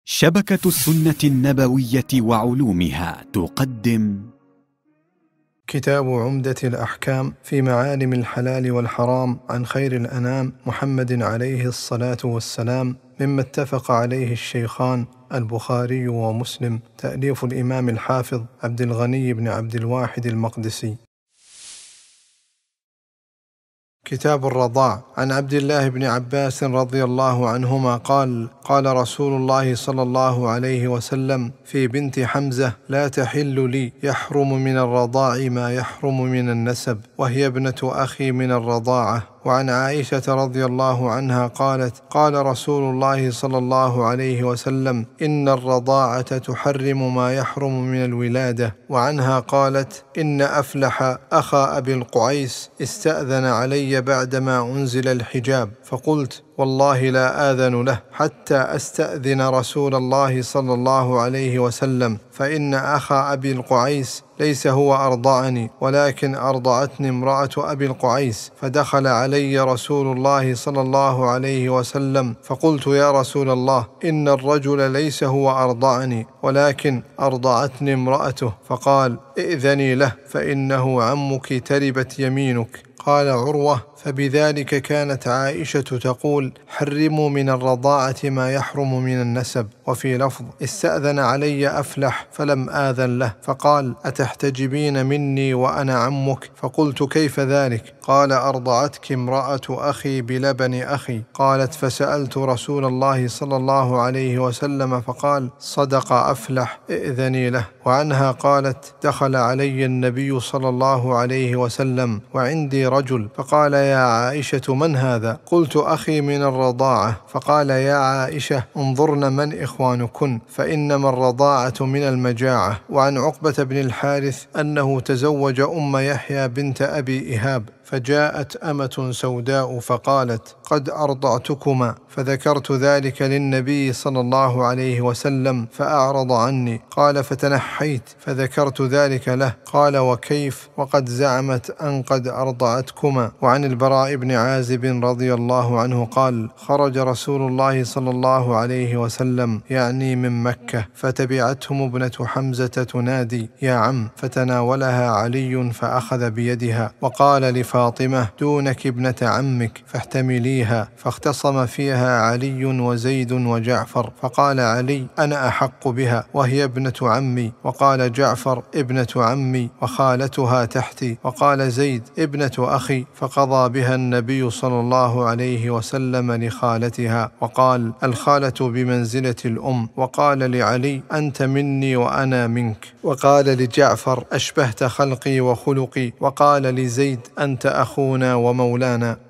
شبكة السنة النبوية وعلومها تقدم كتاب عمدة الأحكام في معالم الحلال والحرام عن خير الأنام محمد عليه الصلاة والسلام، مما اتفق عليه الشيخان البخاري ومسلم، تأليف الإمام الحافظ عبد الغني بن عبد الواحد المقدسي. كتاب الرضاع. عن عبد الله بن عباس رضي الله عنهما قال: قال رسول الله صلى الله عليه وسلم في بنت حمزة: لا تحل لي، يحرم من الرضاع ما يحرم من النسب، وهي ابنة أخي من الرضاعة. وعن عائشة رضي الله عنها قالت: قال رسول الله صلى الله عليه وسلم: إن الرضاعة تحرم ما يحرم من الولادة. وعنها قالت: إن أفلح أخا أبي القعيس استأذن علي بعدما أنزل الحجاب، فقلت: والله لا آذن له حتى أستأذن رسول الله صلى الله عليه وسلم، فإن أخا أبي القعيس ليس هو أرضعني، ولكن أرضعتني امرأة أبي القعيس. فدخل علي رسول الله صلى الله عليه وسلم، فقلت: يا رسول الله، إن الرجل ليس هو أرضعني، ولكن أرضعتني امرأته. فقال: ائذني له، فإنه عمك، تربت يمينك. قال عروة: فبذلك كانت عائشة تقول: حرموا من الرضاعة ما يحرم من النسب. وفي لفظ: استأذن علي أفلح فلم آذن له، فقال: أتحتجبين مني وأنا عمك؟ فقلت: كيف ذلك؟ قال: أرضعتك امرأة أخي بلبن أخي. قالت: فسألت رسول الله صلى الله عليه وسلم فقال: صدق أفلح، ائذني له. وعنها قالت: دخل علي النبي صلى الله عليه وسلم وعندي رجل، فقال: يا عائشة، من هذا؟ قلت: أخي من الرضاعة. فقال: يا عائشة، انظرن من إخوانكن، فإنما الرضاعة من المجاعة. وعن عقبة بن الحارث أنه تزوج أم يحيى بنت أبي إهاب، فجاءت أمة سوداء فقالت: قد أرضعتكما. فذكرت ذلك للنبي صلى الله عليه وسلم فأعرض عني. قال: فتنحيت فذكرت ذلك له. قال: وكيف وقد زعمت أن قد أرضعتكما؟ وعن البراء بن عازب رضي الله عنه قال: خرج رسول الله صلى الله عليه وسلم يعني من مكة، فتبعتهم ابنة حمزة تنادي: يا عم، فتناولها علي فأخذ بيدها وقال لفاطمة: دونك ابنة عمك فاحتمليها. فاختصم فيها علي وزيد وجعفر، فقال علي: أنا أحق بها، وهي ابنة عمي. وقال جعفر: ابنة عمي وخالتها تحتي. وقال زيد: ابنة أخي. فقضى بها النبي صلى الله عليه وسلم لخالتها، وقال: الخالة بمنزلة الأم. وقال لعلي: أنت مني وأنا منك. وقال لجعفر: أشبهت خلقي وخلقي. وقال لزيد: أنت أخونا ومولانا.